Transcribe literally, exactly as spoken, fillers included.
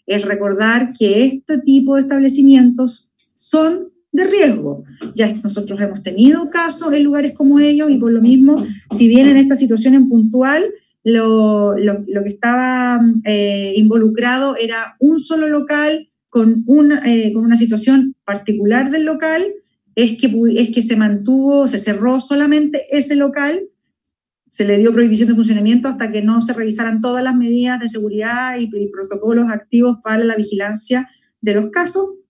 es recordar que este tipo de establecimientos son de riesgo. Ya nosotros hemos tenido casos en lugares como ellos y por lo mismo, si bien en esta situación en puntual, lo, lo, lo que estaba eh, involucrado era un solo local con, un, eh, con una situación particular del local, es que, es que se mantuvo, se cerró solamente ese local, se le dio prohibición de funcionamiento hasta que no se revisaran todas las medidas de seguridad y, y protocolos activos para la vigilancia de los casos.